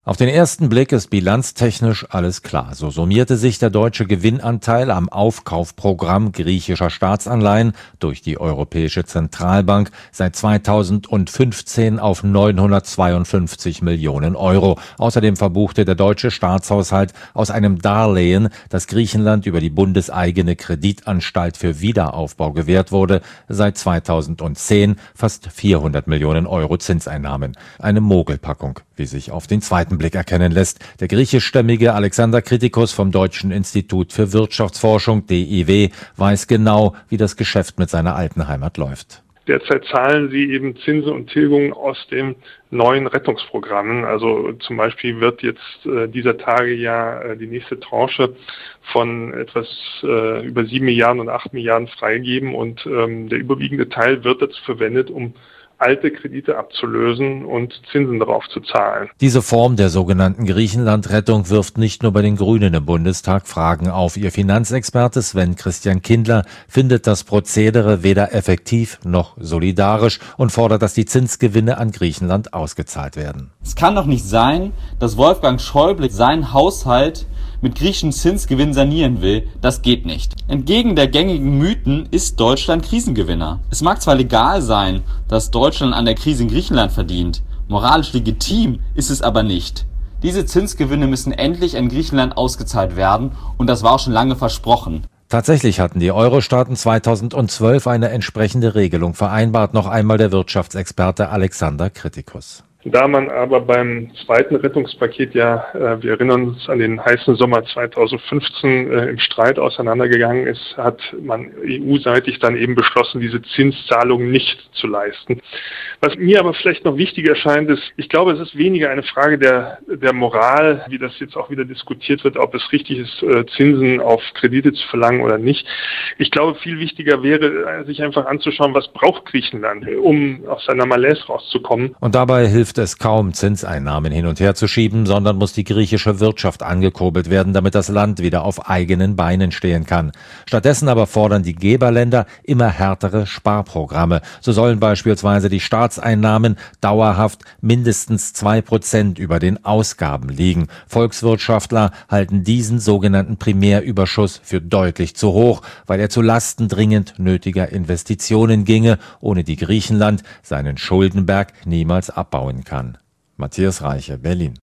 Auf den ersten Blick ist bilanztechnisch alles klar. So summierte sich der deutsche Gewinnanteil am Aufkaufprogramm griechischer Staatsanleihen durch die Europäische Zentralbank seit 2015 auf 952 Millionen Euro. Außerdem verbuchte der deutsche Staatshaushalt aus einem Darlehen, das Griechenland über die bundeseigene Kreditanstalt für Wiederaufbau gewährt wurde, seit 2010 fast 400 Millionen Euro Zinseinnahmen. Eine Mogelpackung, wie sich auf den zweiten Blick erkennen lässt. Der griechischstämmige Alexander Kritikos vom Deutschen Institut für Wirtschaftsforschung, DIW, weiß genau, wie das Geschäft mit seiner alten Heimat läuft. Derzeit zahlen sie eben Zinsen und Tilgungen aus den neuen Rettungsprogrammen. Also zum Beispiel wird jetzt dieser Tage ja die nächste Tranche von etwas über 7 Milliarden und 8 Milliarden freigeben und der überwiegende Teil wird dazu verwendet, um alte Kredite abzulösen und Zinsen darauf zu zahlen. Diese Form der sogenannten Griechenland-Rettung wirft nicht nur bei den Grünen im Bundestag Fragen auf. Ihr Finanzexperte Sven Christian Kindler findet das Prozedere weder effektiv noch solidarisch und fordert, dass die Zinsgewinne an Griechenland ausgezahlt werden. Es kann doch nicht sein, dass Wolfgang Schäuble seinen Haushalt mit griechischen Zinsgewinn sanieren will. Das geht nicht. Entgegen der gängigen Mythen ist Deutschland Krisengewinner. Es mag zwar legal sein, dass Deutschland an der Krise in Griechenland verdient, moralisch legitim ist es aber nicht. Diese Zinsgewinne müssen endlich an Griechenland ausgezahlt werden und das war auch schon lange versprochen. Tatsächlich hatten die Euro-Staaten 2012 eine entsprechende Regelung vereinbart, noch einmal der Wirtschaftsexperte Alexander Kritikos. Da man aber beim zweiten Rettungspaket wir erinnern uns an den heißen Sommer 2015 im Streit auseinandergegangen ist, hat man EU-seitig dann eben beschlossen, diese Zinszahlungen nicht zu leisten. Was mir aber vielleicht noch wichtiger scheint, ist, ich glaube, es ist weniger eine Frage der Moral, wie das jetzt auch wieder diskutiert wird, ob es richtig ist, Zinsen auf Kredite zu verlangen oder nicht. Ich glaube, viel wichtiger wäre, sich einfach anzuschauen, was braucht Griechenland, um aus seiner Malaise rauszukommen. Und dabei hilft es kaum, Zinseinnahmen hin und her zu schieben, sondern muss die griechische Wirtschaft angekurbelt werden, damit das Land wieder auf eigenen Beinen stehen kann. Stattdessen aber fordern die Geberländer immer härtere Sparprogramme. So sollen beispielsweise die Staatseinnahmen dauerhaft mindestens 2% über den Ausgaben liegen. Volkswirtschaftler halten diesen sogenannten Primärüberschuss für deutlich zu hoch, weil er zu Lasten dringend nötiger Investitionen ginge, ohne die Griechenland seinen Schuldenberg niemals abbauen kann. Matthias Reiche, Berlin.